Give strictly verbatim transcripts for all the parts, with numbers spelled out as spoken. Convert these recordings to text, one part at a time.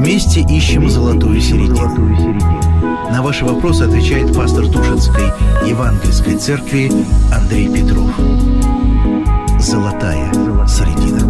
Вместе ищем золотую середину. На ваши вопросы отвечает пастор Тушинской Евангельской церкви Андрей Петров. Золотая середина.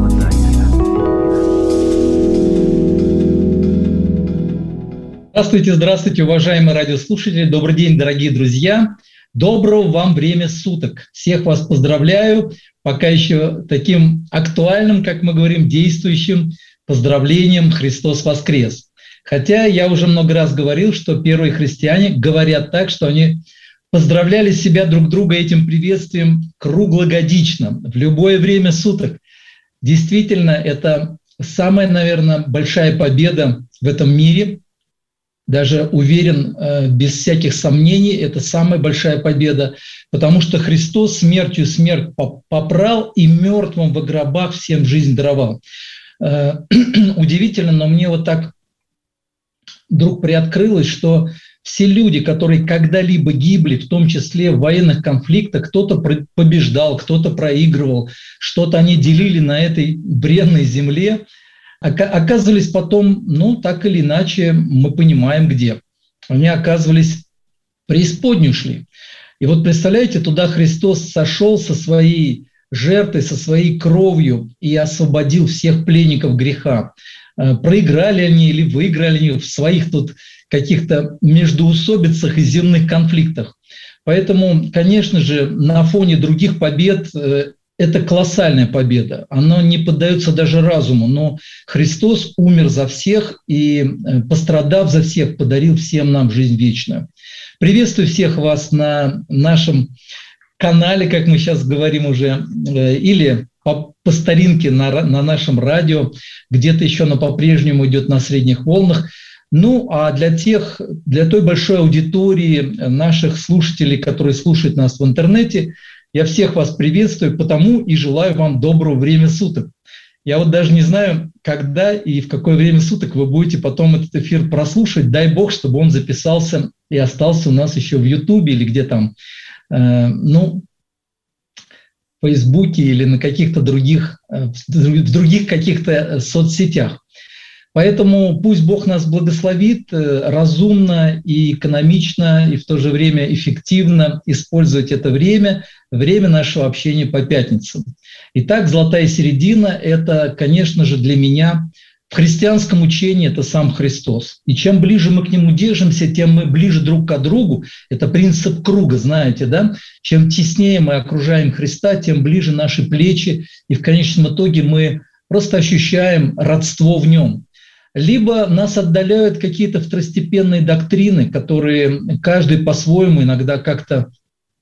Здравствуйте, здравствуйте, уважаемые радиослушатели. Добрый день, дорогие друзья. Доброго вам время суток. Всех вас поздравляю. Пока еще таким актуальным, как мы говорим, действующим поздравлением «Христос воскрес». Хотя я уже много раз говорил, что первые христиане говорят так, что они поздравляли себя друг друга этим приветствием круглогодично, в любое время суток. Действительно, это самая, наверное, большая победа в этом мире. Даже уверен, без всяких сомнений, это самая большая победа, потому что Христос смертью смерть попрал и мертвым во гробах всем жизнь даровал. Удивительно, но мне вот так вдруг приоткрылось, что все люди, которые когда-либо гибли, в том числе в военных конфликтах, кто-то побеждал, кто-то проигрывал, что-то они делили на этой бренной земле, оказывались потом, ну, так или иначе, мы понимаем, где. Они оказывались в преисподнюю шли. И вот представляете, туда Христос сошел со своей жертвой, со своей кровью и освободил всех пленников греха. Проиграли они или выиграли они в своих тут каких-то междоусобицах и земных конфликтах. Поэтому, конечно же, на фоне других побед это колоссальная победа. Она не поддается даже разуму, но Христос умер за всех и, пострадав за всех, подарил всем нам жизнь вечную. Приветствую всех вас на нашем канале, как мы сейчас говорим уже, или по, по старинке на, на нашем радио, где-то еще оно по-прежнему идет на средних волнах. Ну, а для тех, для той большой аудитории наших слушателей, которые слушают нас в интернете, я всех вас приветствую, потому и желаю вам доброго времени суток. Я вот даже не знаю, когда и в какое время суток вы будете потом этот эфир прослушать. Дай Бог, чтобы он записался и остался у нас еще в Ютубе или где там, э, ну, в Фейсбуке или на каких-то других, э, в других каких-то соцсетях. Поэтому пусть Бог нас благословит разумно и экономично, и в то же время эффективно использовать это время, время нашего общения по пятницам. Итак, золотая середина – это, конечно же, для меня в христианском учении это сам Христос. И чем ближе мы к Нему держимся, тем мы ближе друг к другу. Это принцип круга, знаете, да? Чем теснее мы окружаем Христа, тем ближе наши плечи, и в конечном итоге мы просто ощущаем родство в Нем. Либо нас отдаляют какие-то второстепенные доктрины, которые каждый по-своему иногда как-то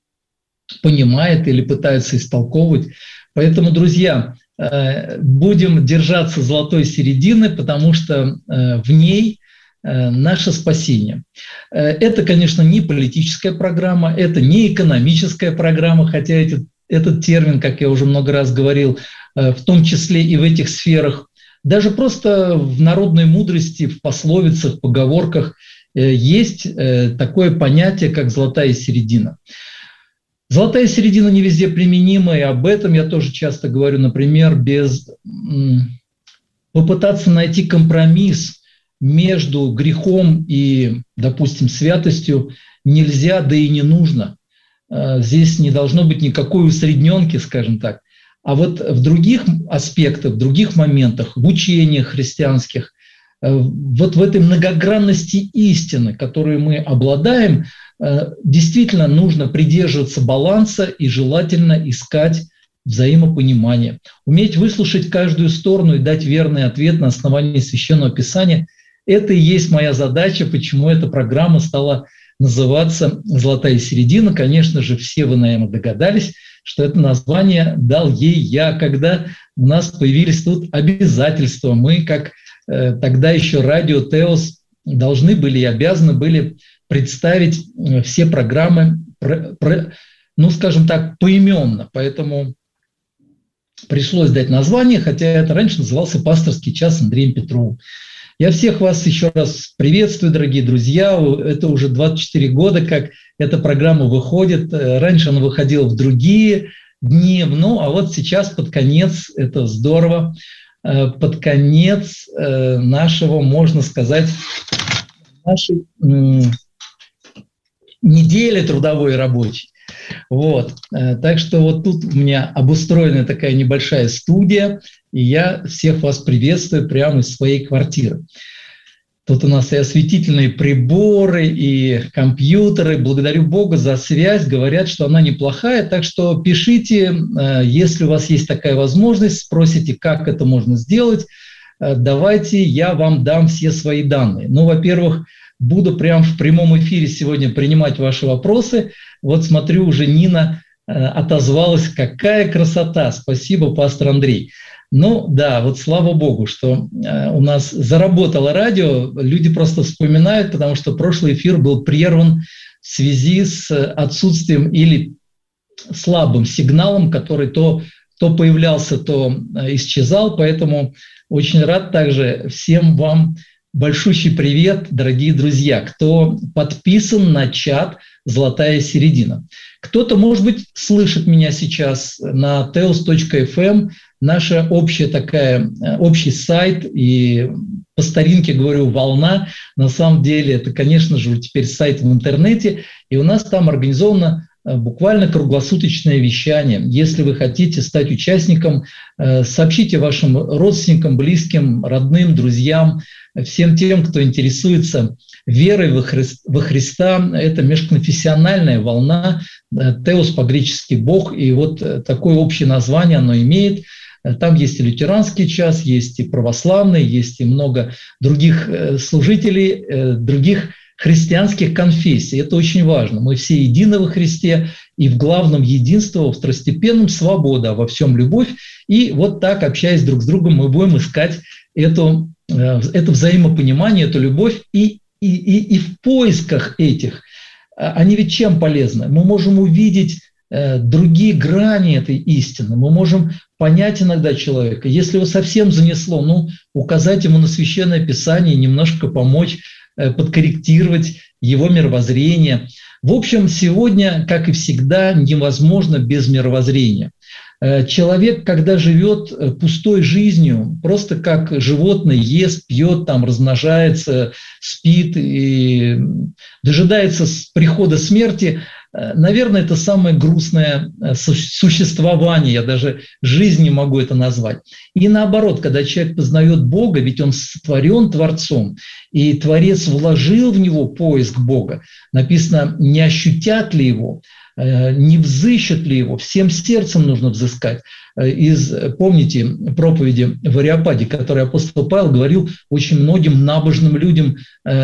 понимает или пытается истолковывать. Поэтому, друзья, будем держаться золотой середины, потому что в ней наше спасение. Это, конечно, не политическая программа, это не экономическая программа, хотя этот, этот термин, как я уже много раз говорил, в том числе и в этих сферах, даже просто в народной мудрости, в пословицах, в поговорках есть такое понятие, как золотая середина. Золотая середина не везде применима, и об этом я тоже часто говорю, например, без попытаться найти компромисс между грехом и, допустим, святостью нельзя, да и не нужно. Здесь не должно быть никакой усредненки, скажем так. А вот в других аспектах, в других моментах, в учениях христианских, вот в этой многогранности истины, которую мы обладаем, действительно нужно придерживаться баланса и желательно искать взаимопонимание. Уметь выслушать каждую сторону и дать верный ответ на основании Священного Писания – это и есть моя задача, почему эта программа стала называться «Золотая середина». Конечно же, все вы, наверное, догадались, что это название дал ей я, когда у нас появились тут обязательства. Мы, как э, тогда еще радио Теос, должны были и обязаны были представить э, все программы, про, про, ну, скажем так, поименно. Поэтому пришлось дать название, хотя это раньше назывался «Пасторский час» Андреем Петровым. Я всех вас еще раз приветствую, дорогие друзья. Это уже двадцать четыре года, как эта программа выходит. Раньше она выходила в другие дни, ну а вот сейчас под конец, это здорово, под конец нашего, можно сказать, нашей недели трудовой и рабочей. Вот. Так что вот тут у меня обустроена такая небольшая студия, и я всех вас приветствую прямо из своей квартиры. Тут у нас и осветительные приборы, и компьютеры. Благодарю Бога за связь. Говорят, что она неплохая. Так что пишите, если у вас есть такая возможность, спросите, как это можно сделать. Давайте я вам дам все свои данные. Ну, во-первых, буду прямо в прямом эфире сегодня принимать ваши вопросы. Вот смотрю, уже Нина отозвалась. Какая красота! Спасибо, пастор Андрей. Ну да, вот слава Богу, что у нас заработало радио. Люди просто вспоминают, потому что прошлый эфир был прерван в связи с отсутствием или слабым сигналом, который то, то появлялся, то исчезал. Поэтому очень рад также всем вам. Большущий привет, дорогие друзья, кто подписан на чат «Золотая середина». Кто-то, может быть, слышит меня сейчас на теос точка эф эм, наша общая такая, общий сайт, и по старинке говорю «Волна». На самом деле это, конечно же, теперь сайт в интернете, и у нас там организовано буквально круглосуточное вещание. Если вы хотите стать участником, сообщите вашим родственникам, близким, родным, друзьям, всем тем, кто интересуется верой во, Хри... во Христа. Это межконфессиональная волна, теос по-гречески Бог, и вот такое общее название оно имеет. Там есть и лютеранский час, есть и православный, есть и много других служителей, других христианских конфессий. Это очень важно. Мы все едины во Христе, и в главном единство, в второстепенном свобода, а во всем любовь. И вот так, общаясь друг с другом, мы будем искать эту, это взаимопонимание, эту любовь. И, и, и, и в поисках этих, они ведь чем полезны? Мы можем увидеть другие грани этой истины, мы можем понять иногда человека. Если его совсем занесло, ну, указать ему на Священное Писание, немножко помочь, подкорректировать его мировоззрение. В общем, сегодня, как и всегда, невозможно без мировоззрения. Человек, когда живет пустой жизнью, просто как животное, ест, пьет, там, размножается, спит и дожидается прихода смерти, наверное, это самое грустное существование, я даже жизнь не могу это назвать. И наоборот, когда человек познает Бога, ведь он сотворен Творцом, и Творец вложил в него поиск Бога, написано, не ощутят ли его, не взыщут ли его, всем сердцем нужно взыскать. Из, помните, проповеди в Ареопаге, который апостол Павел говорил очень многим набожным людям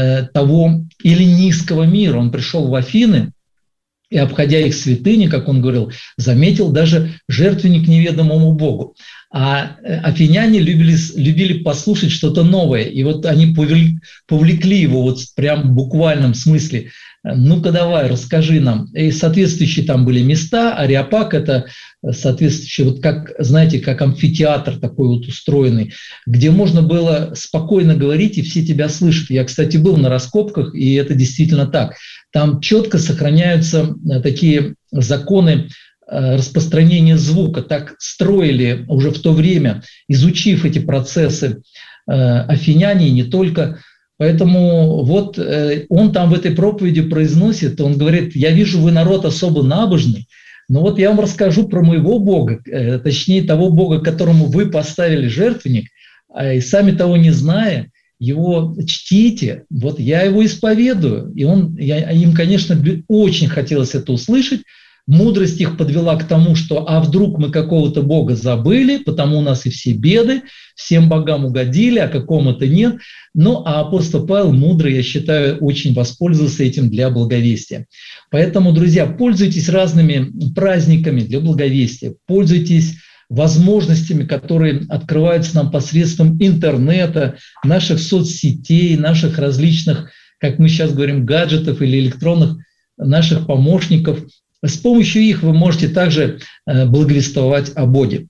того эллинистского мира. Он пришел в Афины, и, обходя их святыни, как он говорил, заметил даже жертвенник неведомому Богу. А афиняне любили, любили послушать что-то новое. И вот они повлекли, повлекли его вот прям в буквальном смысле. Ну-ка давай, расскажи нам. И соответствующие там были места. Ареопаг – это соответствующий, вот как, знаете, как амфитеатр такой вот устроенный, где можно было спокойно говорить, и все тебя слышат. Я, кстати, был на раскопках, и это действительно так. Там четко сохраняются такие законы распространения звука. Так строили уже в то время, изучив эти процессы, афиняне, и не только. Поэтому вот он там в этой проповеди произносит, он говорит: я вижу, вы народ особо набожный, но вот я вам расскажу про моего Бога, точнее того Бога, которому вы поставили жертвенник, и сами того не зная, его чтите, вот я его исповедую. И он, я, им, конечно, очень хотелось это услышать. Мудрость их подвела к тому, что а вдруг мы какого-то Бога забыли, потому у нас и все беды, всем богам угодили, а какому-то нет. Ну, а апостол Павел мудрый, я считаю, очень воспользовался этим для благовестия. Поэтому, друзья, пользуйтесь разными праздниками для благовестия, пользуйтесь возможностями, которые открываются нам посредством интернета, наших соцсетей, наших различных, как мы сейчас говорим, гаджетов или электронных наших помощников. С помощью их вы можете также благовествовать о Боге.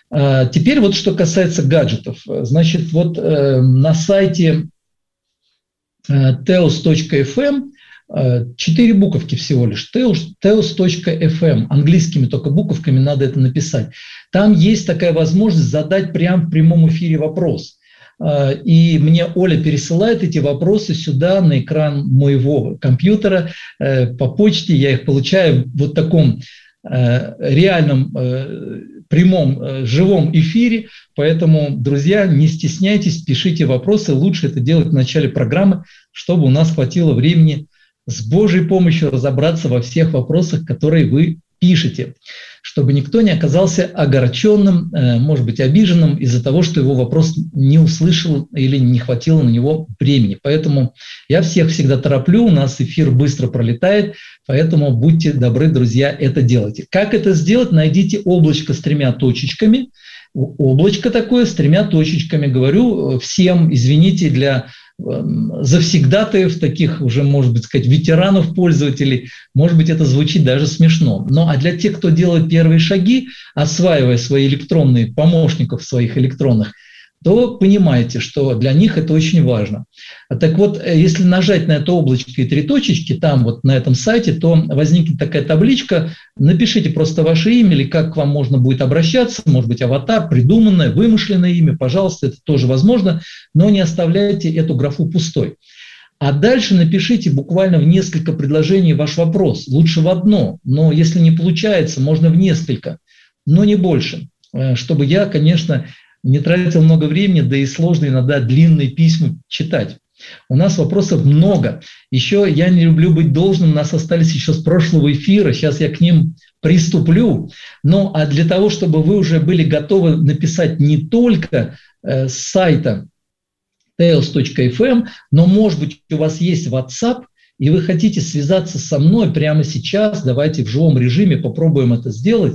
Теперь вот что касается гаджетов. Значит, вот на сайте теос точка эф эм Четыре буковки всего лишь. теос точка эф эм. Английскими только буковками надо это написать. Там есть такая возможность задать прямо в прямом эфире вопрос. И мне Оля пересылает эти вопросы сюда на экран моего компьютера по почте. Я их получаю в вот таком реальном, прямом, живом эфире. Поэтому, друзья, не стесняйтесь, пишите вопросы. Лучше это делать в начале программы, чтобы у нас хватило времени с Божьей помощью разобраться во всех вопросах, которые вы пишете, чтобы никто не оказался огорченным, может быть, обиженным из-за того, что его вопрос не услышал или не хватило на него времени. Поэтому я всех всегда тороплю, у нас эфир быстро пролетает, поэтому будьте добры, друзья, это делайте. Как это сделать? Найдите облачко с тремя точечками. Облачко такое с тремя точечками. Говорю всем, извините, для завсегдатаев, таких уже, может быть, сказать, ветеранов пользователей, может быть, это звучит даже смешно. Но а для тех, кто делает первые шаги, осваивая свои электронные помощников своих электронных, то понимаете, что для них это очень важно. Так вот, если нажать на это облачко и три точечки, там вот на этом сайте, то возникнет такая табличка, напишите просто ваше имя или как к вам можно будет обращаться, может быть, аватар, придуманное, вымышленное имя, пожалуйста, это тоже возможно, но не оставляйте эту графу пустой. А дальше напишите буквально в несколько предложений ваш вопрос, лучше в одно, но если не получается, можно в несколько, но не больше, чтобы я, конечно, не тратил много времени, да и сложно иногда длинные письма читать. У нас вопросов много. Еще я не люблю быть должным, у нас остались еще с прошлого эфира, сейчас я к ним приступлю. Ну, а для того, чтобы вы уже были готовы написать не только э, с сайта теос точка эф эм, но, может быть, у вас есть WhatsApp, и вы хотите связаться со мной прямо сейчас, давайте в живом режиме попробуем это сделать,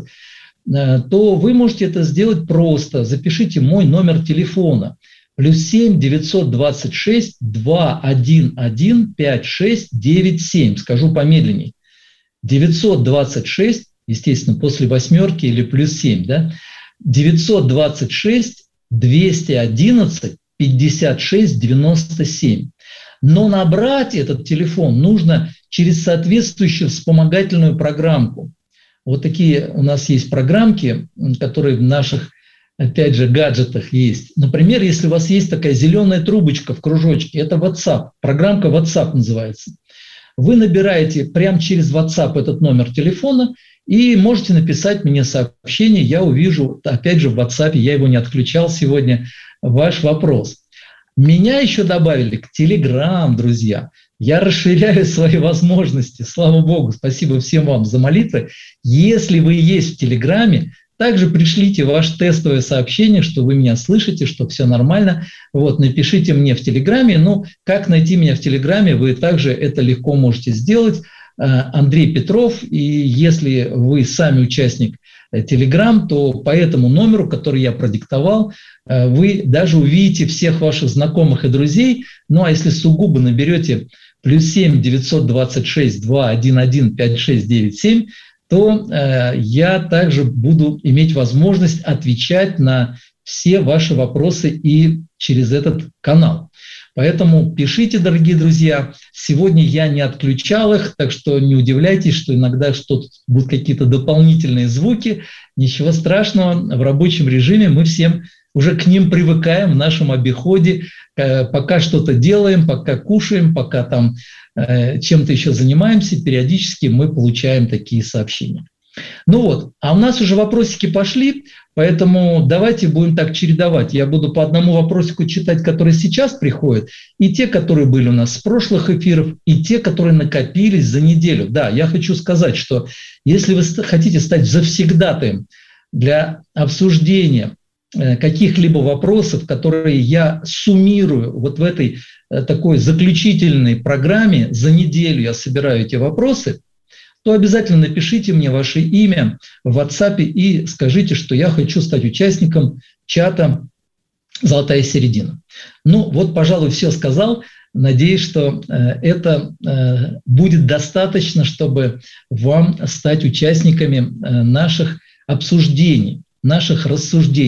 то вы можете это сделать просто. Запишите мой номер телефона. Плюс семь девятьсот двадцать шесть двести одиннадцать пятьдесят шесть девяносто семь. Скажу помедленнее. девятьсот двадцать шесть, естественно, после восьмерки или плюс семь, да? девятьсот двадцать шесть двести одиннадцать пятьдесят шесть девяносто семь. Но набрать этот телефон нужно через соответствующую вспомогательную программку. Вот такие у нас есть программки, которые в наших, опять же, гаджетах есть. Например, если у вас есть такая зеленая трубочка в кружочке, это WhatsApp, программка WhatsApp называется. Вы набираете прямо через WhatsApp этот номер телефона и можете написать мне сообщение, я увижу, опять же, в WhatsApp, я его не отключал сегодня, ваш вопрос. Меня еще добавили к Telegram, друзья. Я расширяю свои возможности, слава Богу, спасибо всем вам за молитвы. Если вы есть в Телеграме, также пришлите ваше тестовое сообщение, что вы меня слышите, что все нормально. Вот, напишите мне в Телеграме. Ну, как найти меня в Телеграме, вы также это легко можете сделать. Андрей Петров, и если вы сами участник Telegram, то по этому номеру, который я продиктовал, вы даже увидите всех ваших знакомых и друзей. Ну а если сугубо наберете плюс семь девятьсот двадцать шесть двести одиннадцать пятьдесят шесть девяносто семь, то э, я также буду иметь возможность отвечать на все ваши вопросы и через этот канал. Поэтому пишите, дорогие друзья. Сегодня я не отключал их, так что не удивляйтесь, что иногда что-то будут какие-то дополнительные звуки. Ничего страшного, в рабочем режиме мы всем уже к ним привыкаем в нашем обиходе. Пока что-то делаем, пока кушаем, пока там э, чем-то еще занимаемся, периодически мы получаем такие сообщения. Ну вот, а у нас уже вопросики пошли, поэтому давайте будем так чередовать. Я буду по одному вопросику читать, которые сейчас приходят, и те, которые были у нас с прошлых эфиров, и те, которые накопились за неделю. Да, я хочу сказать, что если вы хотите стать завсегдатаем для обсуждения каких-либо вопросов, которые я суммирую вот в этой такой заключительной программе, за неделю я собираю эти вопросы, то обязательно напишите мне ваше имя в WhatsApp и скажите, что я хочу стать участником чата «Золотая середина». Ну вот, пожалуй, все сказал. Надеюсь, что это будет достаточно, чтобы вам стать участниками наших обсуждений, наших рассуждений.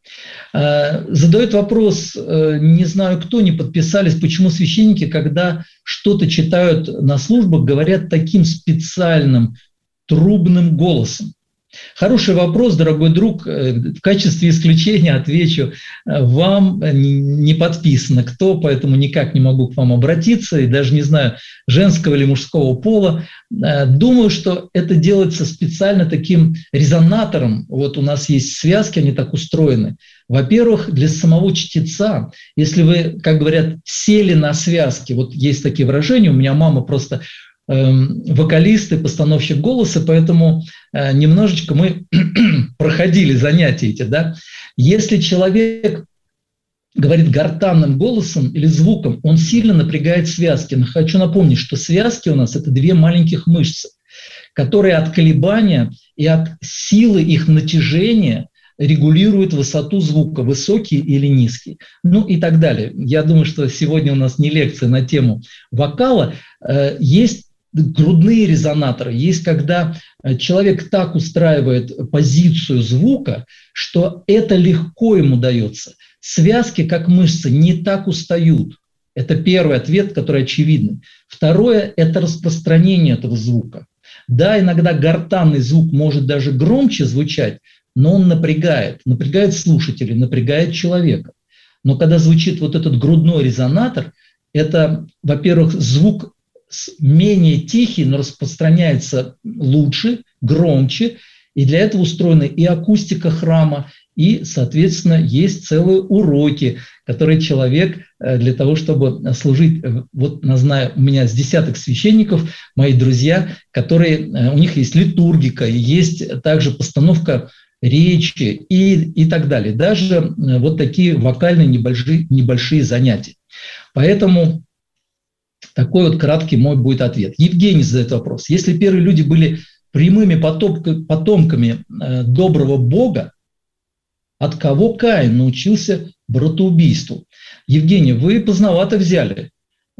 Задает вопрос, не знаю кто, не подписались, почему священники, когда что-то читают на службах, говорят таким специальным трубным голосом. Хороший вопрос, дорогой друг. В качестве исключения отвечу, вам не подписано кто, поэтому никак не могу к вам обратиться, и даже не знаю, женского или мужского пола. Думаю, что это делается специально таким резонатором. Вот у нас есть связки, они так устроены. Во-первых, для самого чтеца, если вы, как говорят, сели на связки, вот есть такие выражения, у меня мама просто вокалист и постановщик голоса, поэтому немножечко мы проходили занятия эти, да. Если человек говорит гортанным голосом или звуком, он сильно напрягает связки. Но хочу напомнить, что связки у нас – это две маленьких мышцы, которые от колебания и от силы их натяжения регулируют высоту звука, высокий или низкий, ну и так далее. Я думаю, что сегодня у нас не лекция на тему вокала. Есть грудные резонаторы. Есть, когда человек так устраивает позицию звука, что это легко ему дается. Связки, как мышцы, не так устают. Это первый ответ, который очевидный. Второе – это распространение этого звука. Да, иногда гортанный звук может даже громче звучать, но он напрягает, напрягает слушателей, напрягает человека. Но когда звучит вот этот грудной резонатор, это, во-первых, звук менее тихий, но распространяется лучше, громче. И для этого устроена и акустика храма, и, соответственно, есть целые уроки, которые человек для того, чтобы служить, вот знаю, у меня с десяток священников, мои друзья, которые, у них есть литургика, есть также постановка речи и, и так далее. Даже вот такие вокальные небольшие, небольшие занятия. Поэтому такой вот краткий мой будет ответ. Евгений задает вопрос. Если первые люди были прямыми потомками доброго Бога, от кого Каин научился братоубийству? Евгений, вы поздновато взяли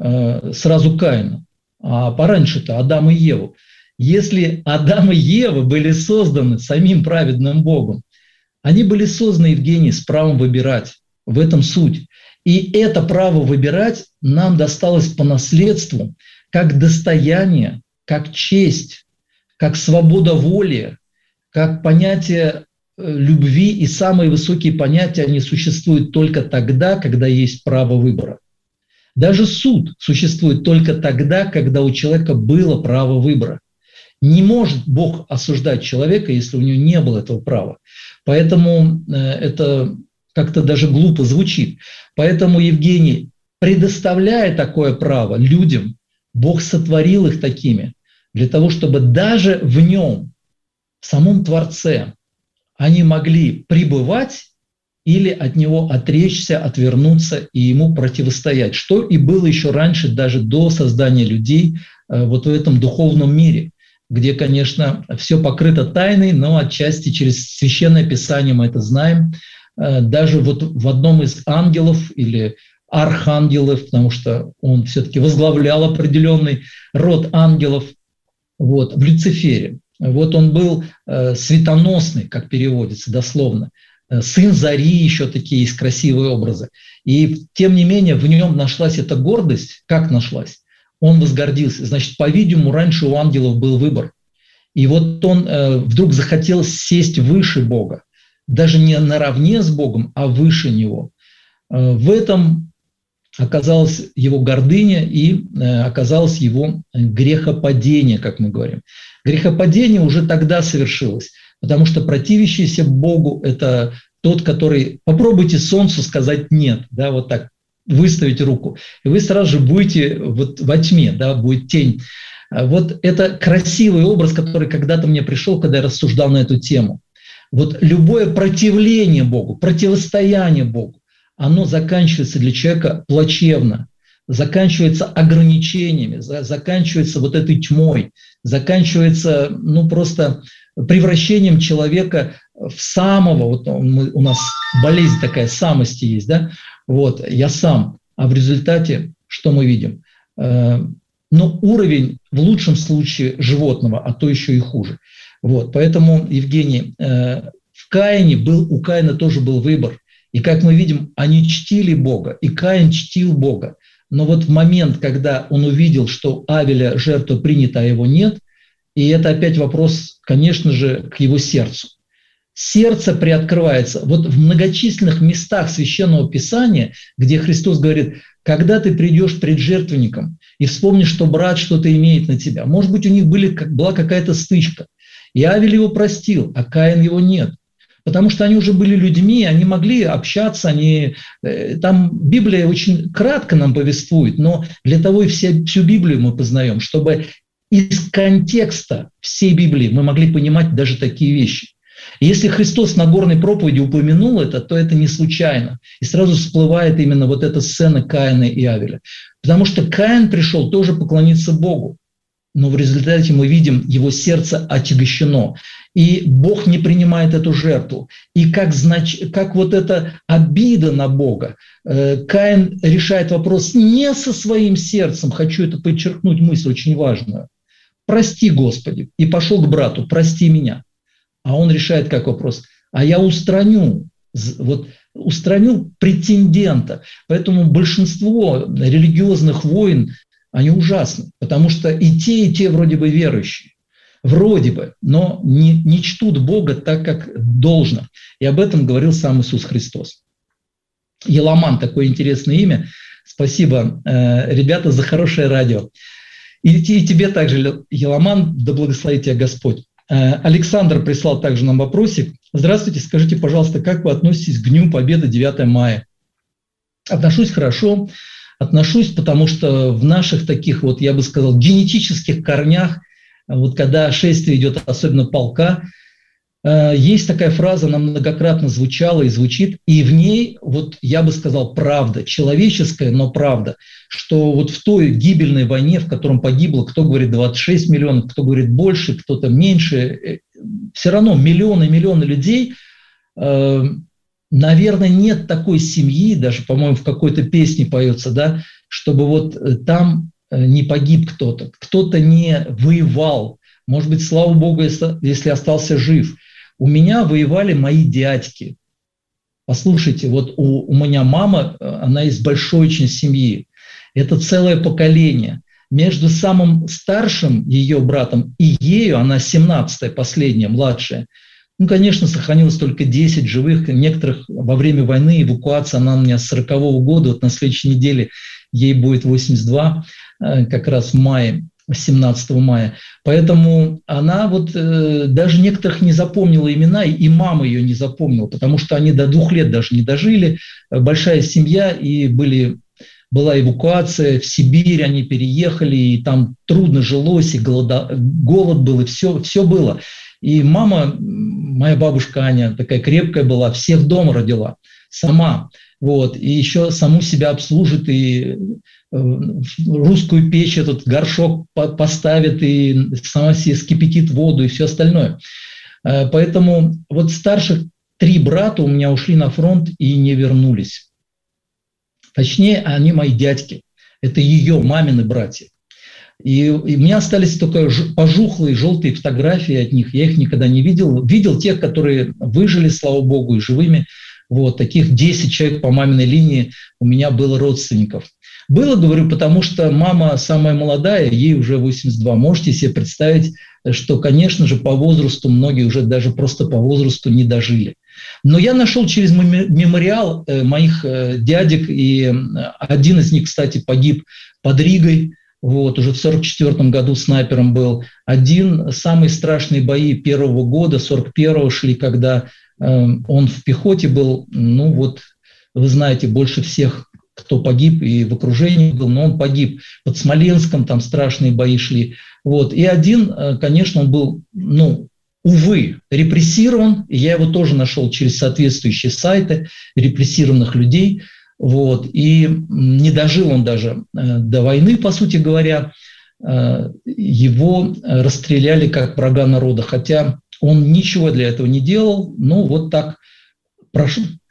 сразу Каина, а пораньше-то Адам и Еву. Если Адам и Ева были созданы самим праведным Богом, они были созданы, Евгений, с правом выбирать. В этом суть. И это право выбирать нам досталось по наследству как достояние, как честь, как свобода воли, как понятие любви. И самые высокие понятия, они существуют только тогда, когда есть право выбора. Даже суд существует только тогда, когда у человека было право выбора. Не может Бог осуждать человека, если у него не было этого права. Поэтому это как-то даже глупо звучит. Поэтому, Евгений, предоставляя такое право людям, Бог сотворил их такими, для того, чтобы даже в нем, в самом Творце, они могли пребывать или от него отречься, отвернуться и ему противостоять, что и было еще раньше, даже до создания людей вот в этом духовном мире, где, конечно, все покрыто тайной, но отчасти через Священное Писание мы это знаем. Даже вот в одном из ангелов или архангелов, потому что он все-таки возглавлял определенный род ангелов, вот, в Люцифере. Вот он был э, светоносный, как переводится дословно, сын зари, еще такие есть красивые образы. И тем не менее в нем нашлась эта гордость. Как нашлась? Он возгордился. Значит, по-видимому, раньше у ангелов был выбор. И вот он э, вдруг захотел сесть выше Бога. Даже не наравне с Богом, а выше Него. Э, в этом оказалась его гордыня и э, оказалось его грехопадение, как мы говорим. Грехопадение уже тогда совершилось, потому что противящийся Богу – это тот, который… Попробуйте солнцу сказать «нет», да, вот так, выставить руку, и вы сразу же будете вот во тьме, да, будет тень. Вот это красивый образ, который когда-то мне пришел, когда я рассуждал на эту тему. Вот любое противление Богу, противостояние Богу, оно заканчивается для человека плачевно, заканчивается ограничениями, заканчивается вот этой тьмой, заканчивается, ну, просто превращением человека в самого, вот мы, у нас болезнь такая самости есть, да, вот, я сам, а в результате что мы видим? Э, ну, уровень в лучшем случае животного, а то еще и хуже. Вот, поэтому, Евгений, э, в Каине был, у Каина тоже был выбор. И как мы видим, они чтили Бога, и Каин чтил Бога. Но вот в момент, когда он увидел, что Авеля жертва принята, а его нет, и это опять вопрос, конечно же, к его сердцу. Сердце приоткрывается. Вот в многочисленных местах Священного Писания, где Христос говорит, когда ты придешь пред жертвенником и вспомнишь, что брат что-то имеет на тебя. Может быть, у них были, была какая-то стычка. И Авель его простил, а Каин его нет. Потому что они уже были людьми, они могли общаться, они, там Библия очень кратко нам повествует, но для того и все, всю Библию мы познаем, чтобы из контекста всей Библии мы могли понимать даже такие вещи. И если Христос на горной проповеди упомянул это, то это не случайно. И сразу всплывает именно вот эта сцена Каина и Авеля. Потому что Каин пришел тоже поклониться Богу. Но в результате мы видим, его сердце отягощено. И Бог не принимает эту жертву. И как, знач... как вот эта обида на Бога, э, Каин решает вопрос не со своим сердцем, хочу это подчеркнуть, мысль очень важную. Прости, Господи, и пошел к брату, прости меня. А он решает как вопрос, а я устраню, вот, устраню претендента. Поэтому большинство религиозных войн, они ужасны, потому что и те, и те вроде бы верующие. Вроде бы, но не, не чтут Бога так, как должно. И об этом говорил сам Иисус Христос. Еламан, такое интересное имя. Спасибо, э, ребята, за хорошее радио. И, и тебе также, Еламан, да благословит тебя Господь. Э, Александр прислал также нам вопросик. Здравствуйте, скажите, пожалуйста, как вы относитесь к Дню Победы девятого мая? Отношусь хорошо, отношусь, потому что в наших таких, вот я бы сказал, генетических корнях, вот когда шествие идет, особенно полка, есть такая фраза, она многократно звучала и звучит, и в ней, вот я бы сказал, правда, человеческая, но правда, что вот в той гибельной войне, в котором погибло, кто говорит двадцать шесть миллионов, кто говорит больше, кто-то меньше, все равно миллионы и миллионы людей, наверное, нет такой семьи, даже, по-моему, в какой-то песне поется, да, чтобы вот там не погиб кто-то, кто-то не воевал. Может быть, слава Богу, если остался жив. У меня воевали мои дядьки. Послушайте, вот у, у меня мама, она из большой очень семьи. Это целое поколение. Между самым старшим ее братом и ею, она семнадцатая, последняя, младшая, ну, конечно, сохранилось только десять живых. Некоторых во время войны, эвакуация, она у меня с сорокового года, вот на следующей неделе ей будет восемьдесят два, как раз в мае, семнадцатого мая. Поэтому она вот э, даже некоторых не запомнила имена, и мама ее не запомнила, потому что они до двух лет даже не дожили. Большая семья, и были, была эвакуация в Сибирь, они переехали, и там трудно жилось, и голода, голод был, и все, все было. И мама, моя бабушка Аня, такая крепкая была, всех дома родила, сама. Вот, и еще саму себя обслужит, и русскую печь, этот горшок поставит, и сама себе скипятит воду, и все остальное. Поэтому вот старших три брата у меня ушли на фронт и не вернулись. Точнее, они мои дядьки. Это ее, мамины братья. И, и у меня остались только пожухлые желтые фотографии от них. Я их никогда не видел. Видел тех, которые выжили, слава Богу, и живыми. Вот, таких десять человек по маминой линии у меня было родственников. Было, говорю, потому что мама самая молодая, ей уже восемьдесят два. Можете себе представить, что, конечно же, по возрасту многие уже даже просто по возрасту не дожили. Но я нашел через мемориал моих дядек, и один из них, кстати, погиб под Ригой. Вот, уже в сорок четвёртом году снайпером был. Один, самые страшные бои первого года, сорок первого шли, когда э, он в пехоте был, ну вот, вы знаете, больше всех, кто погиб и в окружении был, но он погиб под Смоленском, там страшные бои шли. Вот, и один, э, конечно, он был, ну, увы, репрессирован, и я его тоже нашел через соответствующие сайты репрессированных людей. Вот, и не дожил он даже э, до войны, по сути говоря, э, его расстреляли как врага народа, хотя он ничего для этого не делал, ну вот так прош...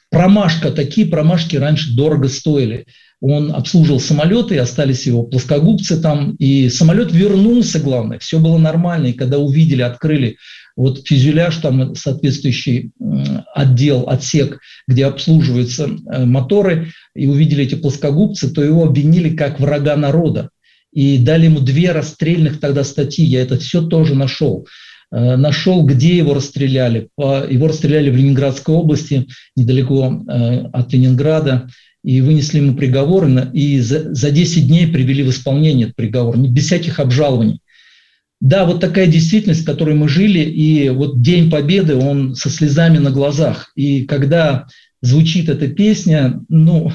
промашка, такие промашки раньше дорого стоили. Он обслуживал самолеты, и остались его плоскогубцы там, и самолет вернулся, главное, все было нормально, и когда увидели, открыли вот фюзеляж, там соответствующий отдел, отсек, где обслуживаются моторы, и увидели эти плоскогубцы, то его обвинили как врага народа, и дали ему две расстрельных тогда статьи, я это все тоже нашел. Нашел, где его расстреляли. Его расстреляли в Ленинградской области, недалеко от Ленинграда, и вынесли ему приговор, и за, за десять дней привели в исполнение этот приговор, без всяких обжалований. Да, вот такая действительность, в которой мы жили, и вот День Победы, он со слезами на глазах. И когда звучит эта песня, ну,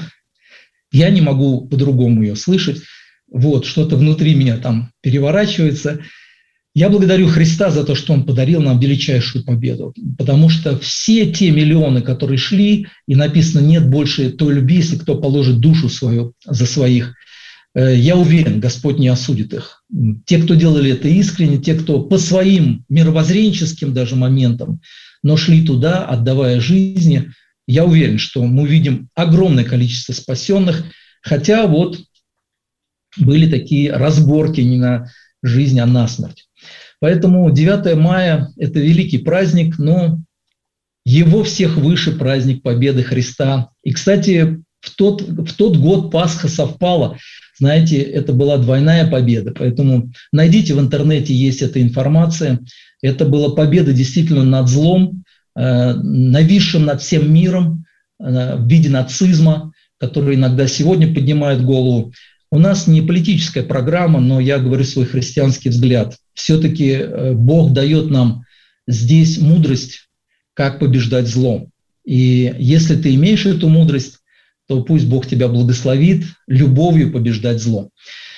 я не могу по-другому ее слышать, вот, что-то внутри меня там переворачивается. Я благодарю Христа за то, что Он подарил нам величайшую победу, потому что все те миллионы, которые шли, и написано, нет больше той любви, если кто положит душу свою за своих, я уверен, Господь не осудит их. Те, кто делали это искренне, те, кто по своим мировоззренческим даже моментам, но шли туда, отдавая жизни, я уверен, что мы увидим огромное количество спасенных, хотя вот были такие разборки не на жизнь, а на смерть. Поэтому девятое мая – это великий праздник, но его всех выше праздник Победы Христа. И, кстати, в тот, в тот год Пасха совпала. Знаете, это была двойная победа. Поэтому найдите в интернете, есть эта информация. Это была победа действительно над злом, э, нависшим над всем миром э, в виде нацизма, который иногда сегодня поднимает голову. У нас не политическая программа, но я говорю свой христианский взгляд. Все-таки Бог дает нам здесь мудрость, как побеждать зло. И если ты имеешь эту мудрость, то пусть Бог тебя благословит любовью побеждать зло.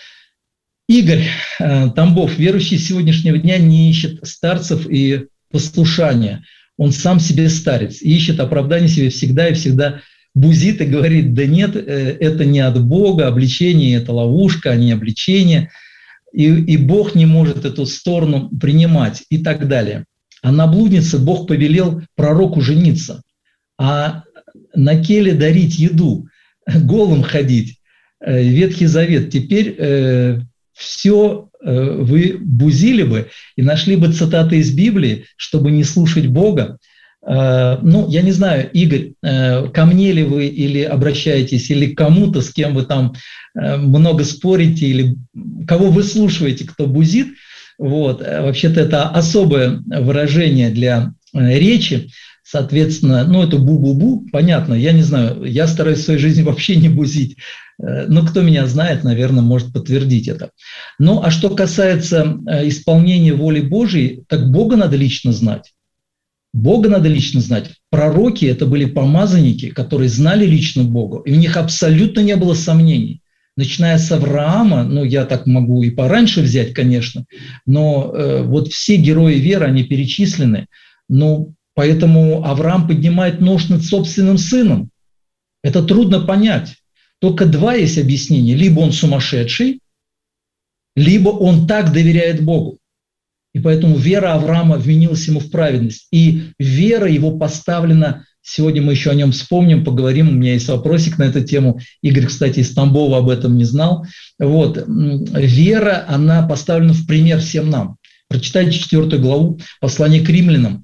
Игорь Тамбов, верующий сегодняшнего дня, не ищет старцев и послушания. Он сам себе старец, ищет оправдание себе всегда и всегда бузит и говорит, да нет, это не от Бога, обличение – это ловушка, а не обличение, и, и Бог не может эту сторону принимать и так далее. А на блуднице Бог повелел пророку жениться, а на келе дарить еду, голым ходить, Ветхий Завет. Теперь э, все э, вы бузили бы и нашли бы цитаты из Библии, чтобы не слушать Бога. Ну, я не знаю, Игорь, ко мне ли вы или обращаетесь, или к кому-то, с кем вы там много спорите, или кого вы слушаете, кто бузит. Вот. Вообще-то это особое выражение для речи. Соответственно, ну, это бу-бу-бу, понятно, я не знаю, я стараюсь в своей жизни вообще не бузить. Но кто меня знает, наверное, может подтвердить это. Ну, а что касается исполнения воли Божией, так Бога надо лично знать. Бога надо лично знать. Пророки – это были помазанники, которые знали лично Бога, и у них абсолютно не было сомнений. Начиная с Авраама, ну, я так могу и пораньше взять, конечно, но э, вот все герои веры, они перечислены, ну, поэтому Авраам поднимает нож над собственным сыном. Это трудно понять. Только два есть объяснения. Либо он сумасшедший, либо он так доверяет Богу. И поэтому вера Авраама вменилась ему в праведность. И вера его поставлена, сегодня мы еще о нем вспомним, поговорим, у меня есть вопросик на эту тему. Игорь, кстати, из Тамбова об этом не знал. Вот. Вера, она поставлена в пример всем нам. Прочитайте четвертую главу послания к римлянам.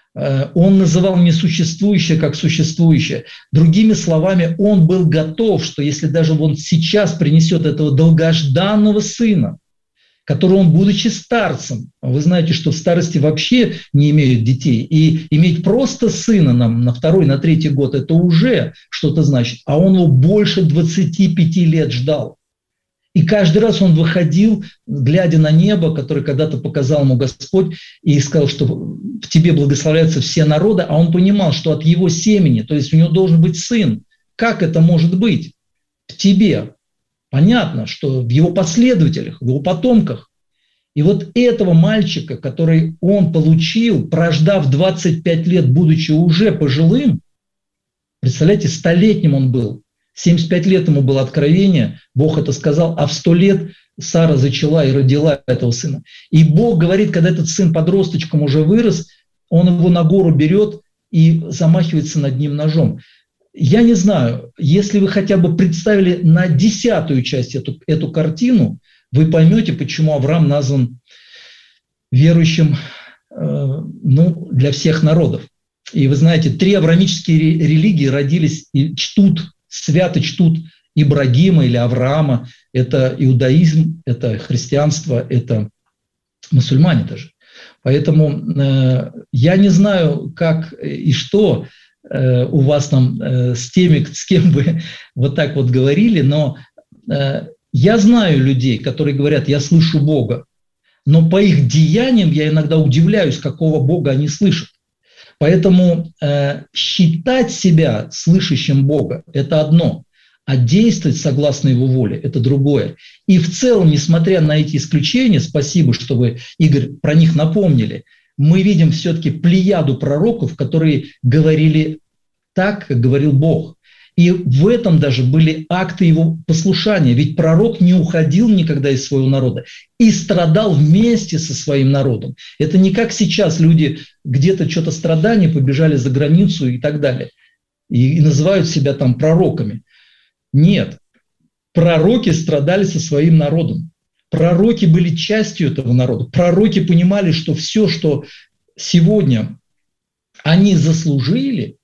Он называл несуществующее как существующее. Другими словами, он был готов, что если даже он сейчас принесет этого долгожданного сына, который он, будучи старцем, вы знаете, что в старости вообще не имеют детей, и иметь просто сына нам на второй, на третий год, это уже что-то значит, а он его больше двадцати пяти лет ждал. И каждый раз он выходил, глядя на небо, которое когда-то показал ему Господь, и сказал, что в тебе благословляются все народы, а он понимал, что от его семени, то есть у него должен быть сын. Как это может быть в тебе? Понятно, что в его последователях, в его потомках. И вот этого мальчика, который он получил, прождав двадцать пять лет, будучи уже пожилым, представляете, столетним он был, семьдесят пять лет ему было откровение, Бог это сказал, а в сто лет Сара зачала и родила этого сына. И Бог говорит, когда этот сын подросточком уже вырос, он его на гору берет и замахивается над ним ножом. я не знаю, если вы хотя бы представили на десятую часть эту, эту картину, вы поймете, почему Авраам назван верующим э, ну, для всех народов. И вы знаете, три авраамические религии родились и чтут, свято чтут Ибрагима или Авраама. Это иудаизм, это христианство, это мусульмане даже. Поэтому э, я не знаю, как и что э, у вас там э, с теми, с кем вы вот так вот говорили, но э, я знаю людей, которые говорят, я слышу Бога, но по их деяниям я иногда удивляюсь, какого Бога они слышат. Поэтому э, считать себя слышащим Бога – это одно, а действовать согласно Его воле – это другое. И в целом, несмотря на эти исключения, спасибо, что вы, Игорь, про них напомнили, мы видим все-таки плеяду пророков, которые говорили так, как говорил Бог. И в этом даже были акты его послушания. Ведь пророк не уходил никогда из своего народа и страдал вместе со своим народом. Это не как сейчас люди где-то что-то страдания побежали за границу и так далее. И, и называют себя там пророками. Нет. Пророки страдали со своим народом. Пророки были частью этого народа. Пророки понимали, что все, что сегодня они заслужили,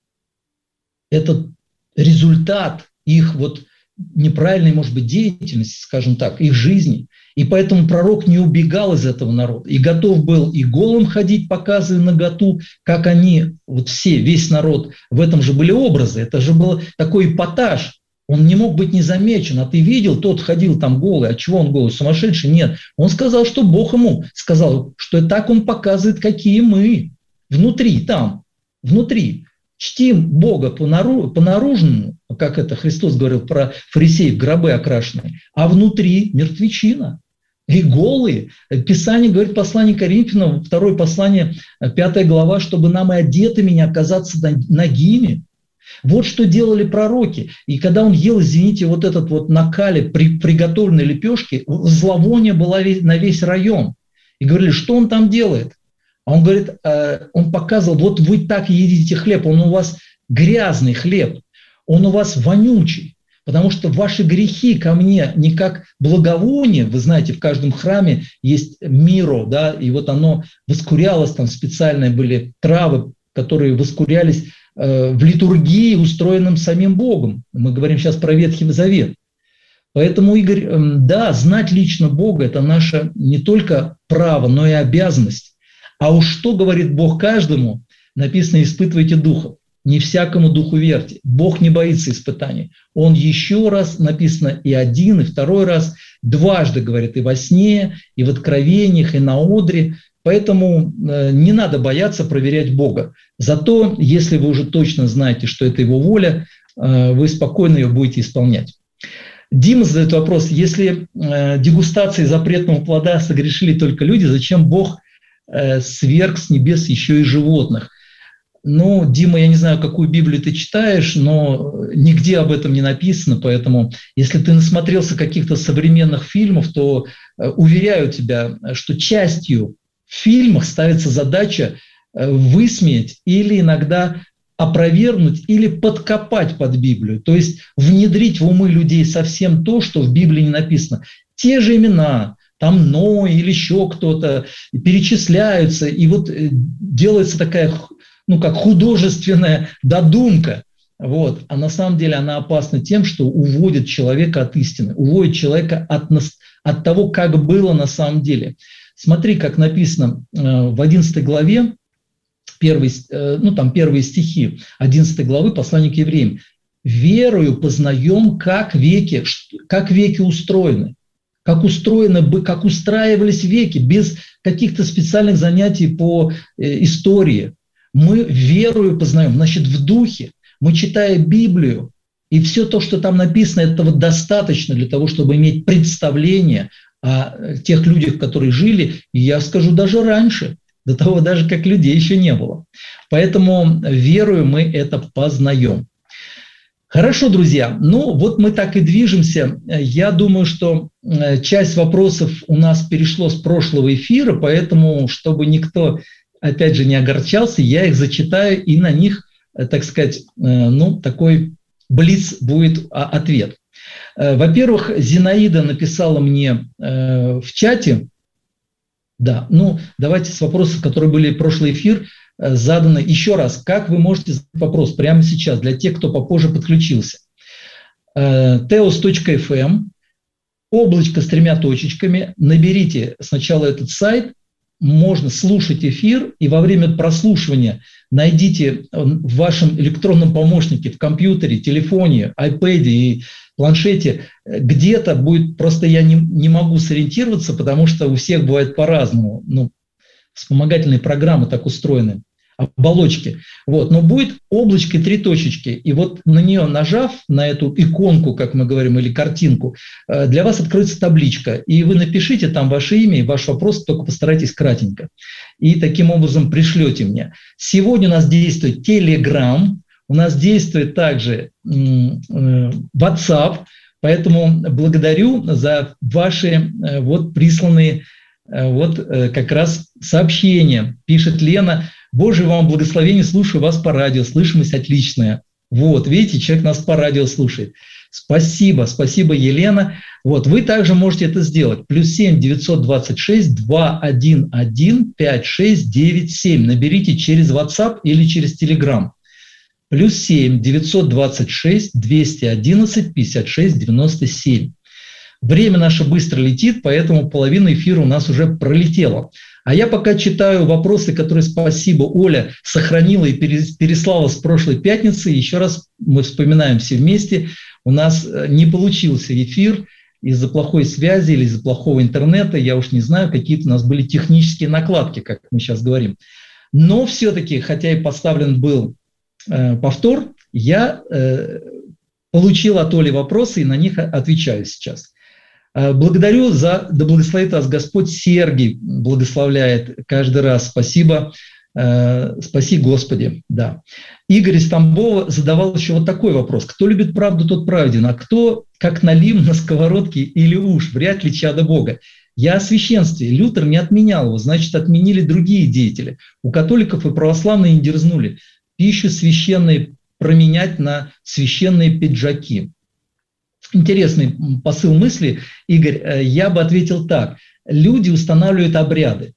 это результат их вот неправильной, может быть, деятельности, скажем так, их жизни. И поэтому пророк не убегал из этого народа и готов был и голым ходить, показывая наготу, как они, вот все, весь народ, в этом же были образы, это же был такой эпатаж. Он не мог быть незамечен. А ты видел, тот ходил там голый. А чего он голый? Сумасшедший? Нет. Он сказал, что Бог ему сказал, что так он показывает, какие мы. Внутри, там, внутри. Чтим Бога по-наружному, как это Христос говорил про фарисеев, гробы окрашенные, а внутри мертвечина. И голые. Писание говорит, послание Коринфянам, второе послание, пятая глава, чтобы нам и одетыми не оказаться нагими. Вот что делали пророки. И когда он ел, извините, вот этот вот на кале при, приготовленной лепешки, зловоние было на весь район. И говорили, что он там делает? А он говорит, э, он показывал, вот вы так едите хлеб, он у вас грязный хлеб, он у вас вонючий, потому что ваши грехи ко мне не как благовоние, вы знаете, в каждом храме есть миро, да, и вот оно воскурялось, там специальные были травы, которые воскурялись э, в литургии, устроенном самим Богом. Мы говорим сейчас про Ветхий Завет. Поэтому, Игорь, э, да, знать лично Бога – это наше не только право, но и обязанность. А уж что говорит Бог каждому, написано «испытывайте духов». Не всякому духу верьте. Бог не боится испытаний. Он еще раз, написано и один, и второй раз, дважды говорит и во сне, и в откровениях, и на одре. Поэтому э, не надо бояться проверять Бога. Зато, если вы уже точно знаете, что это Его воля, э, вы спокойно ее будете исполнять. Дима задает вопрос, если э, дегустацией запретного плода согрешили только люди, зачем Бог сверг с небес еще и животных? Ну, Дима, я не знаю, какую Библию ты читаешь, но нигде об этом не написано, поэтому если ты насмотрелся каких-то современных фильмов, то уверяю тебя, что частью в фильмах ставится задача высмеять или иногда опровергнуть или подкопать под Библию, то есть внедрить в умы людей совсем то, что в Библии не написано. Те же имена, там Ной или еще кто-то, перечисляются, и вот делается такая, ну, как художественная додумка. Вот. А на самом деле она опасна тем, что уводит человека от истины, уводит человека от, от того, как было на самом деле. Смотри, как написано в одиннадцатой главе, первый, ну, там первые стихи одиннадцатой главы послания к евреям. «Верою познаем, как веки, как веки устроены». Как устроено, как устраивались веки, без каких-то специальных занятий по истории. Мы верою познаем, значит, в духе. Мы, читая Библию, и все то, что там написано, этого достаточно для того, чтобы иметь представление о тех людях, которые жили, и я скажу, даже раньше, до того даже, как людей еще не было. Поэтому верою мы это познаем. Хорошо, друзья, ну вот мы так и движемся. Я думаю, что часть вопросов у нас перешло с прошлого эфира, поэтому, чтобы никто, опять же, не огорчался, я их зачитаю и на них так сказать, ну, такой блиц будет ответ. Во-первых, Зинаида написала мне в чате, да, ну, давайте с вопросов, которые были в прошлый эфир, заданы еще раз. Как вы можете задать вопрос прямо сейчас для тех, кто попозже подключился? теос точка эф эм, облачко с тремя точечками, наберите сначала этот сайт, можно слушать эфир, и во время прослушивания найдите в вашем электронном помощнике, в компьютере, телефоне, айпэде и планшете, где-то будет, просто я не, не могу сориентироваться, потому что у всех бывает по-разному, ну, вспомогательные программы так устроены, оболочки. Вот. Но будет облачко и три точечки. И вот на нее нажав, на эту иконку, как мы говорим, или картинку, для вас откроется табличка. И вы напишите там ваше имя и ваш вопрос, только постарайтесь кратенько. И таким образом пришлете мне. Сегодня у нас действует Telegram, у нас действует также WhatsApp, поэтому благодарю за ваши вот присланные вот как раз сообщения. Пишет Лена: Божие вам благословение, слушаю вас по радио, слышимость отличная. Вот, видите, человек нас по радио слушает. Спасибо, спасибо, Елена. Вот, вы также можете это сделать. Плюс семь девятьсот двадцать шесть двести одиннадцать пятьдесят шесть девяносто семь. Наберите через WhatsApp или через Telegram. Плюс семь девятьсот двадцать шесть двести одиннадцать пятьдесят шесть девяносто семь. Время наше быстро летит, поэтому половина эфира у нас уже пролетела. А я пока читаю вопросы, которые, спасибо, Оля сохранила и переслала с прошлой пятницы. Еще раз мы вспоминаем все вместе. У нас не получился эфир из-за плохой связи или из-за плохого интернета. Я уж не знаю, какие-то у нас были технические накладки, как мы сейчас говорим. Но все-таки, хотя и поставлен был э, повтор, я э, получил от Оли вопросы и на них отвечаю сейчас. Благодарю за, да благословит вас Господь. Сергий благословляет каждый раз. Спасибо, э, спаси Господи. Да. Игорь из Тамбова задавал еще вот такой вопрос. Кто любит правду, тот праведен, а кто как налим на сковородке или уж, вряд ли чадо Бога. Я о священстве. Лютер не отменял его, значит, отменили другие деятели. У католиков и православных не дерзнули пищу священную променять на священные пиджаки. Интересный посыл мысли, Игорь. Я бы ответил так. Люди устанавливают обряды.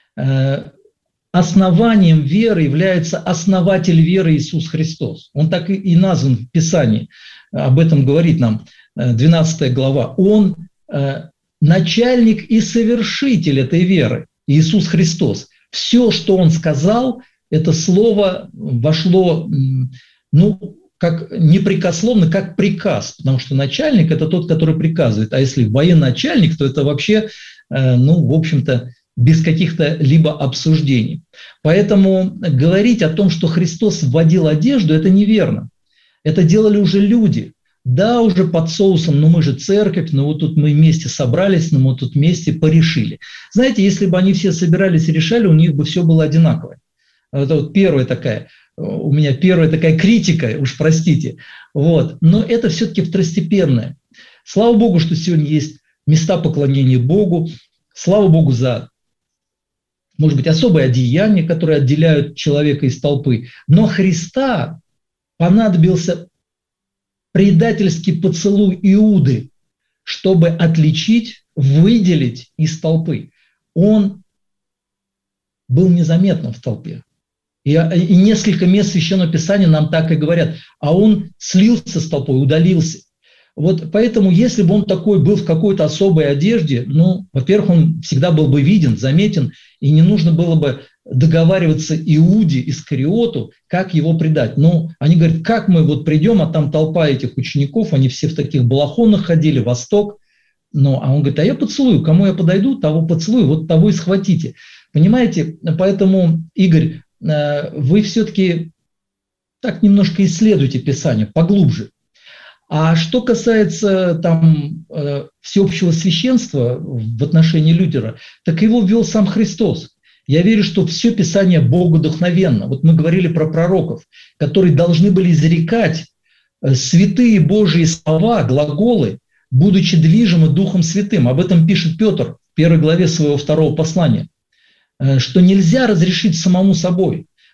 Основанием веры является основатель веры Иисус Христос. Он так и назван в Писании. Об этом говорит нам двенадцатая глава. Он начальник и совершитель этой веры, Иисус Христос. Все, что Он сказал, это слово вошло, ну, как непрекословно, как приказ, потому что начальник – это тот, который приказывает, а если военачальник, то это вообще, ну, в общем-то, без каких-то либо обсуждений. Поэтому говорить о том, что Христос вводил одежду, это неверно. Это делали уже люди. Да, уже под соусом, но мы же церковь, но вот тут мы вместе собрались, но мы тут вместе порешили. Знаете, если бы они все собирались и решали, у них бы все было одинаковое. Это вот первая такая... У меня первая такая критика, уж простите. Вот. Но это все-таки второстепенное. Слава Богу, что сегодня есть места поклонения Богу. Слава Богу за, может быть, особые одеяния, которые отделяют человека из толпы. Но Христа понадобился предательский поцелуй Иуды, чтобы отличить, выделить из толпы. Он был незаметным в толпе. И, и несколько мест Священного Писания нам так и говорят. А он слился с толпой, удалился. Вот поэтому, если бы он такой был в какой-то особой одежде, ну, во-первых, он всегда был бы виден, заметен, и не нужно было бы договариваться Иуде Искариоту, как его предать. Но они говорят, как мы вот придем, а там толпа этих учеников, они все в таких балахонах ходили, Восток. Ну, а он говорит, а я поцелую, кому я подойду, того поцелую, вот того и схватите. Понимаете, поэтому, Игорь, вы все-таки так немножко исследуйте Писание поглубже. А что касается там всеобщего священства в отношении Лютера, так его ввел сам Христос. Я верю, что все Писание богодухновенно. Вот мы говорили про пророков, которые должны были изрекать святые Божьи слова, глаголы, будучи движимы Духом Святым. Об этом пишет Петр в первой главе своего второго послания. Что нельзя разрешить самому собой.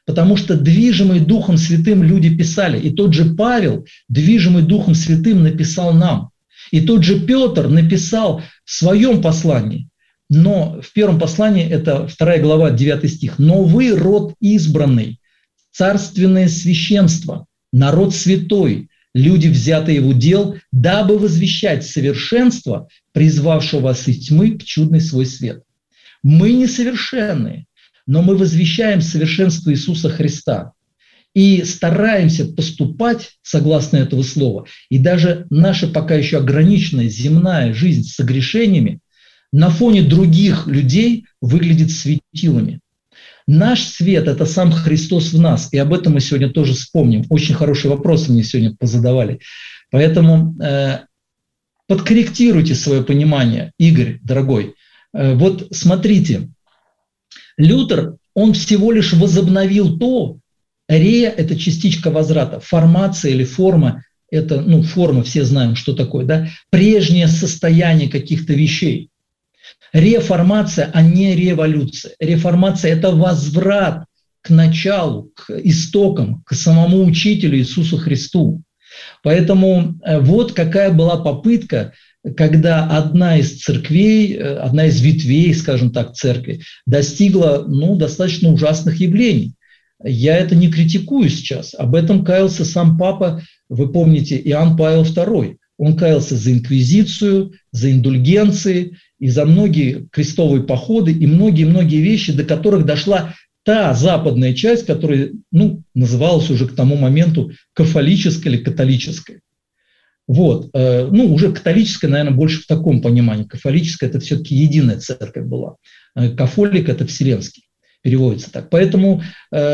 Потому что движимый Духом Святым люди писали. И тот же Павел, движимый Духом Святым, написал нам. И тот же Петр написал в своем послании. Но в первом послании, это вторая глава, девятый стих. «Но вы род избранный, царственное священство, народ святой, люди, взятые в удел, дабы возвещать совершенство, призвавшего вас из тьмы в чудный свой свет». Мы несовершенные, но мы возвещаем совершенство Иисуса Христа и стараемся поступать согласно этого слова. И даже наша пока еще ограниченная земная жизнь с согрешениями на фоне других людей выглядит светилами. Наш свет – это сам Христос в нас, и об этом мы сегодня тоже вспомним. Очень хорошие вопросы мне сегодня позадавали. Поэтому э, подкорректируйте свое понимание, Игорь, дорогой. Э, вот смотрите, Лютер, он всего лишь возобновил то, рея – это частичка возврата, формация или форма – это, ну, форма, все знаем, что такое, да, прежнее состояние каких-то вещей. Реформация, а не революция. Реформация – это возврат к началу, к истокам, к самому учителю Иисусу Христу. Поэтому вот какая была попытка, когда одна из церквей, одна из ветвей, скажем так, церкви, достигла, ну, достаточно ужасных явлений. Я это не критикую сейчас. Об этом каялся сам Папа, вы помните, Иоанн Павел второй. Он каялся за инквизицию, за индульгенции и за многие крестовые походы и многие-многие вещи, до которых дошла та западная часть, которая, ну, называлась уже к тому моменту кафолической или католической. Вот. Ну, уже католическая, наверное, больше в таком понимании. Кафолическая – это все-таки единая церковь была. Кафолик – это вселенский. Переводится так. Поэтому,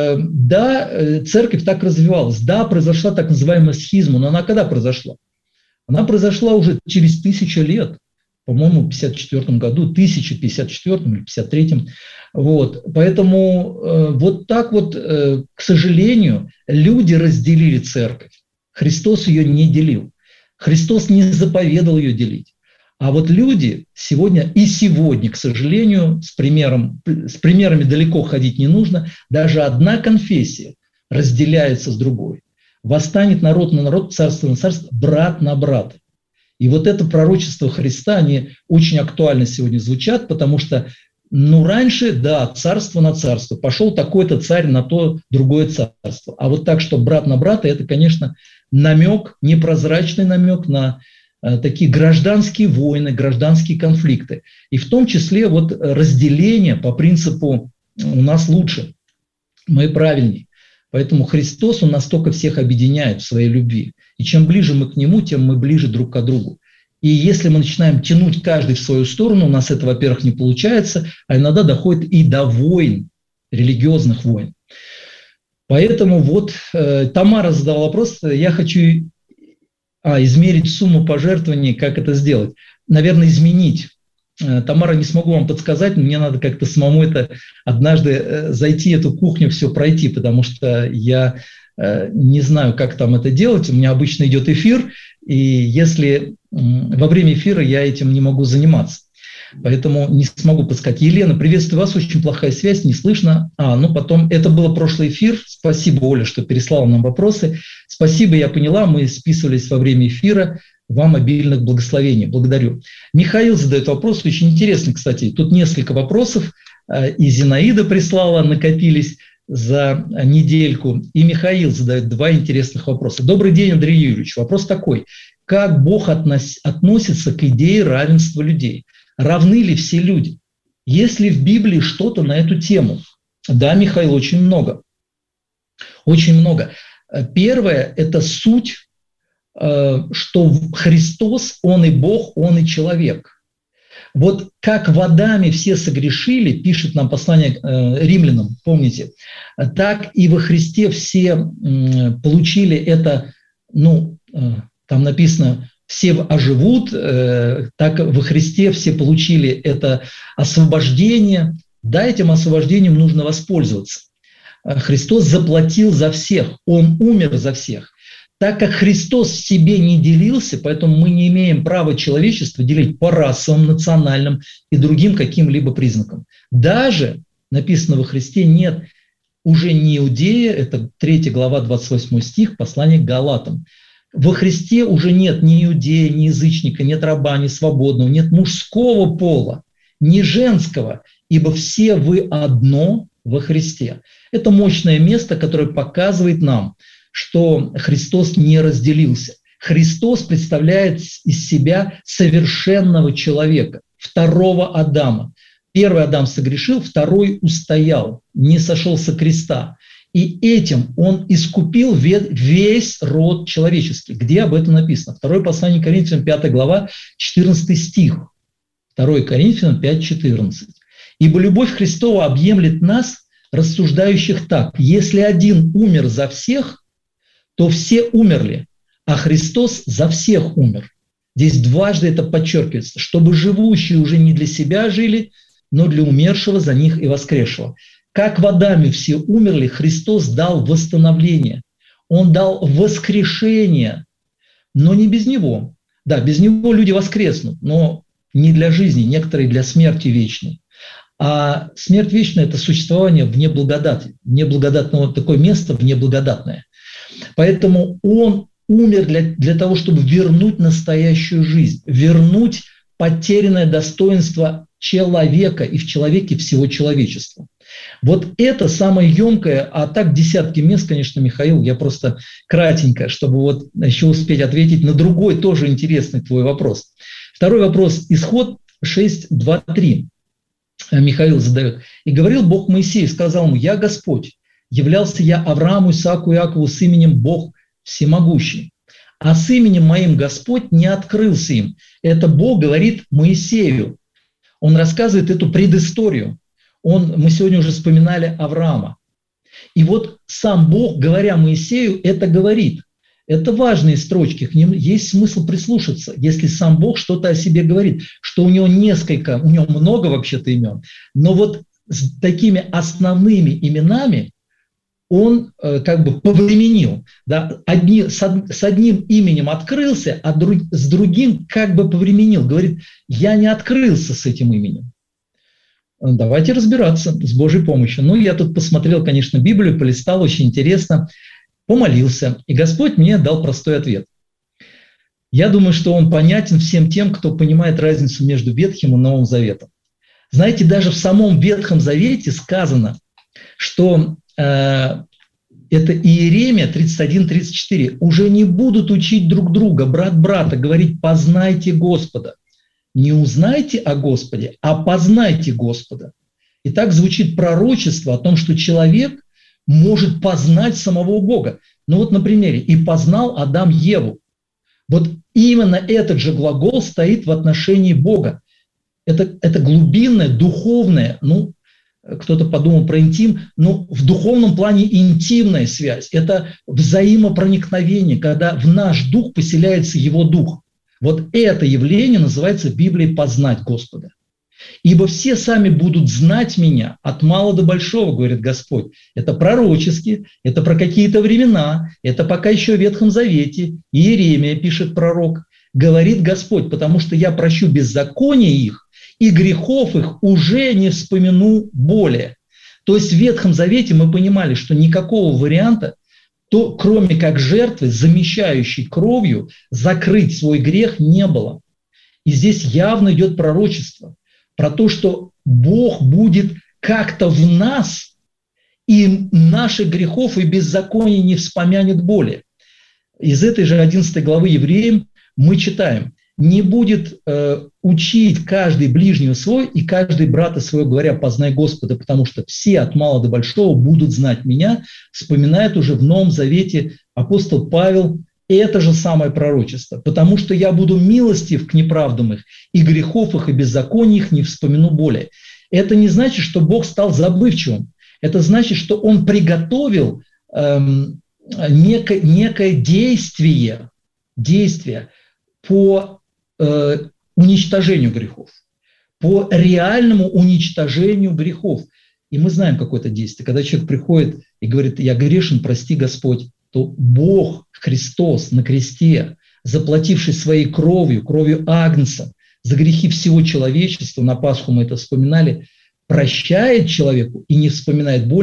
да, церковь так развивалась. Да, произошла так называемая схизма, но она когда произошла? Она произошла уже через тысячу лет, по-моему, в пятьдесят четвёртом году, тысяча пятьдесят четвёртом или пятьдесят третьем. Вот. Поэтому э, вот так вот, э, к сожалению, люди разделили церковь. Христос ее не делил. Христос не заповедал ее делить. А вот люди сегодня, и сегодня, к сожалению, с, примером, с примерами далеко ходить не нужно, даже одна конфессия разделяется с другой. Восстанет народ на народ, царство на царство, брат на брата. И вот это пророчество Христа, они очень актуально сегодня звучат, потому что, ну, раньше, да, царство на царство. Пошел такой-то царь на то другое царство. А вот так, что брат на брата, это, конечно, намек, непрозрачный намек на э, такие гражданские войны, гражданские конфликты. И в том числе вот разделение по принципу «у нас лучше, мы правильнее». Поэтому Христос, Он настолько всех объединяет в своей любви. И чем ближе мы к Нему, тем мы ближе друг к другу. И если мы начинаем тянуть каждый в свою сторону, у нас это, во-первых, не получается, а иногда доходит и до войн, религиозных войн. Поэтому вот э, Тамара задала вопрос, я хочу а, измерить сумму пожертвований, как это сделать. Наверное, изменить. Тамара, не смогу вам подсказать, мне надо как-то самому это однажды зайти, эту кухню все пройти, потому что я не знаю, как там это делать. У меня обычно идет эфир, и если во время эфира я этим не могу заниматься, поэтому не смогу подсказать. Елена, приветствую вас, очень плохая связь, не слышно. А, ну потом, это был прошлый эфир, спасибо, Оля, что переслала нам вопросы. Спасибо, я поняла, мы списывались во время эфира. Вам обильных благословений. Благодарю. Михаил задает вопрос, очень интересный, кстати. Тут несколько вопросов. И Зинаида прислала, накопились за недельку. И Михаил задает два интересных вопроса. Добрый день, Андрей Юрьевич. Вопрос такой. Как Бог относ, относится к идее равенства людей? Равны ли все люди? Есть ли в Библии что-то на эту тему? Да, Михаил, очень много. Очень много. Первое – это суть, что Христос, Он и Бог, Он и человек. Вот как в Адаме все согрешили, пишет нам послание римлянам, помните, так и во Христе все получили это, ну, там написано, все оживут, так во Христе все получили это освобождение. Да, этим освобождением нужно воспользоваться. Христос заплатил за всех, Он умер за всех. Так как Христос в себе не делился, поэтому мы не имеем права человечества делить по расовым, национальным и другим каким-либо признакам. Даже, написано во Христе, нет уже не Иудея, это третья глава, двадцать восьмой стих, послание к Галатам. Во Христе уже нет ни иудея, ни язычника, нет раба, ни свободного, нет мужского пола, ни женского, ибо все вы одно во Христе. Это мощное место, которое показывает нам, что Христос не разделился. Христос представляет из себя совершенного человека, второго Адама. Первый Адам согрешил, второй устоял, не сошел со креста. И этим он искупил весь род человеческий. Где об этом написано? Второе послание Коринфянам, пятая глава, четырнадцатый стих. второе Коринфянам пять четырнадцать. «Ибо любовь Христова объемлет нас, рассуждающих так: если один умер за всех, то все умерли, а Христос за всех умер». Здесь дважды это подчеркивается, чтобы живущие уже не для себя жили, но для умершего за них и воскресшего. Как в Адаме все умерли, Христос дал восстановление. Он дал воскрешение, но не без Него. Да, без Него люди воскреснут, но не для жизни, некоторые для смерти вечной. А смерть вечная – это существование вне благодати, вне благодатного, такое место вне благодатное. Поэтому Он умер для, для того, чтобы вернуть настоящую жизнь, вернуть потерянное достоинство человека и в человеке всего человечества. Вот это самое емкое, а так десятки мест, конечно, Михаил, я просто кратенько, чтобы вот еще успеть ответить на другой тоже интересный твой вопрос. Второй вопрос, Исход шесть, два, три. Михаил задает. «И говорил Бог Моисею, сказал ему: я Господь, являлся я Аврааму, Исааку и Иакову с именем Бог Всемогущий, а с именем моим Господь не открылся им». Это Бог говорит Моисею. Он рассказывает эту предысторию. Он, мы сегодня уже вспоминали Авраама. И вот сам Бог, говоря Моисею, это говорит. Это важные строчки, к ним есть смысл прислушаться, если сам Бог что-то о себе говорит, что у него несколько, у него много вообще-то имен, но вот с такими основными именами он э, как бы повременил. Да? Одни, с, од, с одним именем открылся, а друг, с другим как бы повременил. Говорит, я не открылся с этим именем. Давайте разбираться с Божьей помощью. Ну, я тут посмотрел, конечно, Библию, полистал, очень интересно, помолился, и Господь мне дал простой ответ. Я думаю, что он понятен всем тем, кто понимает разницу между Ветхим и Новым Заветом. Знаете, даже в самом Ветхом Завете сказано, что э, это Иеремия тридцать один тридцать четыре, уже не будут учить друг друга, брат брата, говорить: познайте Господа. Не узнайте о Господе, а познайте Господа. И так звучит пророчество о том, что человек может познать самого Бога. Ну вот на примере: «И познал Адам Еву». Вот именно этот же глагол стоит в отношении Бога. Это, это глубинное, духовное, ну, кто-то подумал про интим, но в духовном плане интимная связь. Это взаимопроникновение, когда в наш дух поселяется его дух. Вот это явление называется в Библии «познать Господа». «Ибо все сами будут знать меня от мала до большого, говорит Господь». Это пророчески, это про какие-то времена, это пока еще в Ветхом Завете. Иеремия, пишет пророк, говорит Господь: потому что я прощу беззаконие их, и грехов их уже не вспомяну более. То есть в Ветхом Завете мы понимали, что никакого варианта, то, кроме как жертвы, замещающей кровью, закрыть свой грех не было. И здесь явно идет пророчество про то, что Бог будет как-то в нас, и наших грехов и беззаконий не вспомянет более. Из этой же одиннадцатой главы Евреям мы читаем: «Не будет э, учить каждый ближнего свой и каждый брата своего, говоря: познай Господа, потому что все от мала до большого будут знать меня», вспоминает уже в Новом Завете апостол Павел это же самое пророчество: «потому что я буду милостив к неправдам их, и грехов их и беззаконий их не вспомяну более». Это не значит, что Бог стал забывчивым. Это значит, что Он приготовил эм, некое, некое действие, действие по э, уничтожению грехов, по реальному уничтожению грехов. И мы знаем какое-то действие. Когда человек приходит и говорит: я грешен, прости Господь, то Бог, Христос на кресте, заплативший своей кровью, кровью Агнца, за грехи всего человечества, на Пасху мы это вспоминали, прощает человеку и не вспоминает более,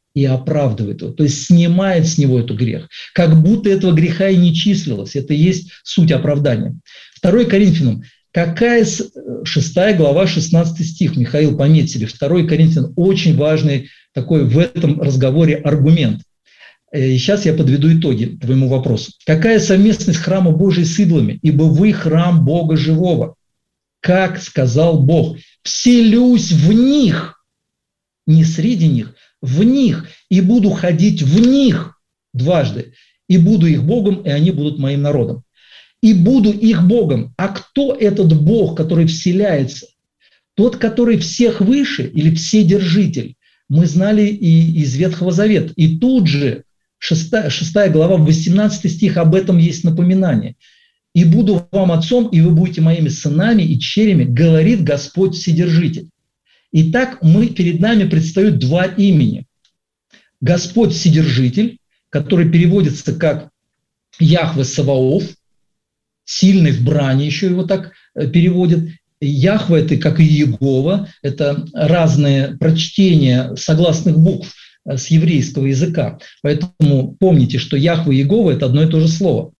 и оправдывает его, то есть снимает с него этот грех, как будто этого греха и не числилось. Это и есть суть оправдания. второе Коринфянам. Какая шестая глава, шестнадцатый стих, Михаил, пометь себе, второе Коринфянам, очень важный такой в этом разговоре аргумент. И сейчас я подведу итоги твоему вопросу. Какая совместность храма Божия с идолами? Ибо вы храм Бога живого. Как сказал Бог, вселюсь в них, не среди них, в них, и буду ходить в них дважды, и буду их Богом, и они будут моим народом. И буду их Богом. А кто этот Бог, который вселяется? Тот, который всех выше или вседержитель? Мы знали и из Ветхого Завета. И тут же шестая, шестая глава, восемнадцатый стих, об этом есть напоминание. «И буду вам отцом, и вы будете моими сынами и черями, говорит Господь Вседержитель». Итак, мы, перед нами предстают два имени. Господь Вседержитель, который переводится как Яхве Саваоф, сильный в брани, еще его так переводят. Яхве – это как и Иегова, это разные прочтения согласных букв с еврейского языка. Поэтому помните, что Яхве и Иегова – это одно и то же слово.